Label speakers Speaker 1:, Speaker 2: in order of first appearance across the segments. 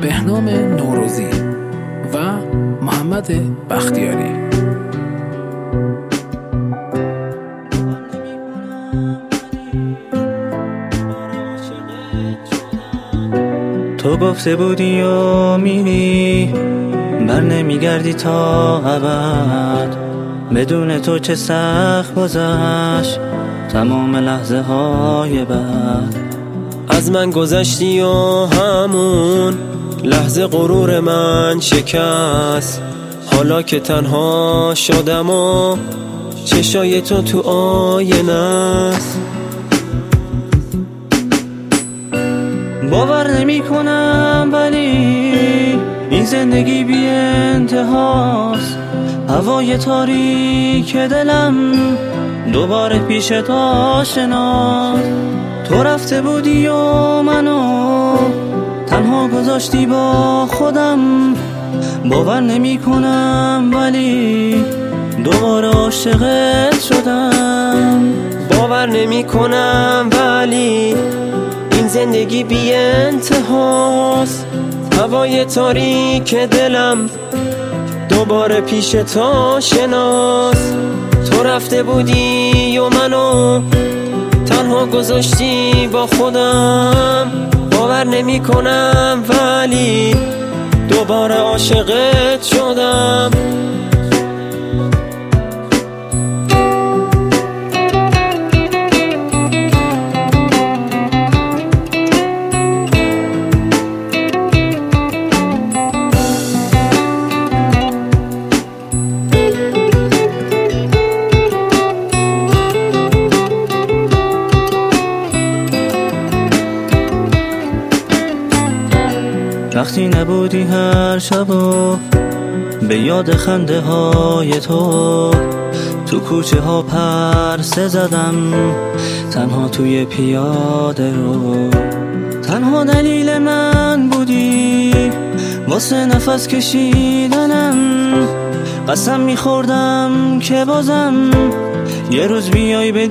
Speaker 1: بهنام نوروزی و محمد بختیاری.
Speaker 2: تو گفته بودی و میری بر نمیگردی تا ابد، بدون تو چه سخت گذشت تمام لحظه های بعد.
Speaker 3: از من گذشتی و همون لحظه غرور من شکست، حالا که تنها شدم و چشای تو آینه است.
Speaker 2: باور نمی کنم ولی این زندگی بی انتهاست، هوای تاریک دلم دوباره پیش تا شناس. تو رفته بودی و منو تنها گذاشتی با خودم، باور نمی کنم ولی دوباره عاشقت شدم.
Speaker 3: باور نمی کنم ولی این زندگی بی انتهاست، هوای تاریک دلم دوباره پیش تا شناس. تو رفته بودی و منو تنها گذاشتی با خودم، باور نمی کنم ولی دوباره عاشقت شدم.
Speaker 2: وقتی نبودی هر شب و به یاد خنده های تو کوچه ها پرسه زدم، تنها توی پیاده رو. تنها دلیل من بودی واسه نفس کشیدنم، قسم میخوردم که بازم یه روز بیای به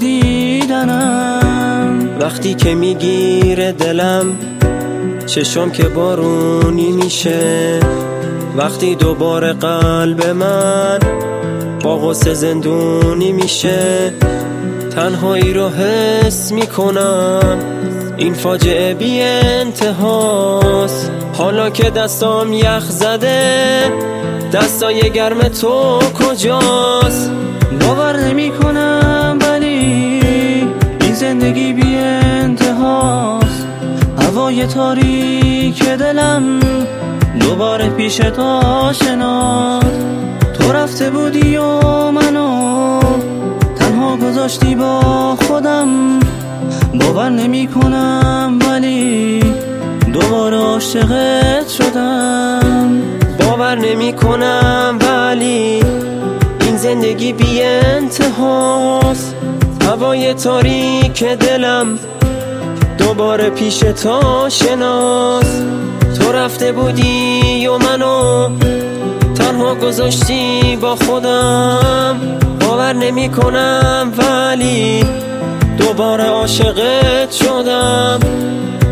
Speaker 2: دیدنم.
Speaker 3: وقتی که میگیره دلم چشم که بارونی میشه، وقتی دوباره قلب من با غصه زندونی میشه، تنهایی رو حس میکنم این فاجعه بی انتهاست. حالا که دستام یخ زده دستای گرم تو کجاست؟
Speaker 2: باور نمی کنم ولی این زندگی بی انتهاست، هوای تاریک دلم دوباره پیش تا شناس. تو رفته بودی و منو تنها گذاشتی با خودم، باور نمی کنم ولی دوباره عاشقت شدم.
Speaker 3: باور نمی کنم ولی این زندگی بی انتهاست، هوای تاریک دلم دوباره پیش تا شناس. تو رفته بودی و منو تنها گذاشتی با خودم، باور نمی کنم ولی دوباره عاشقت شدم.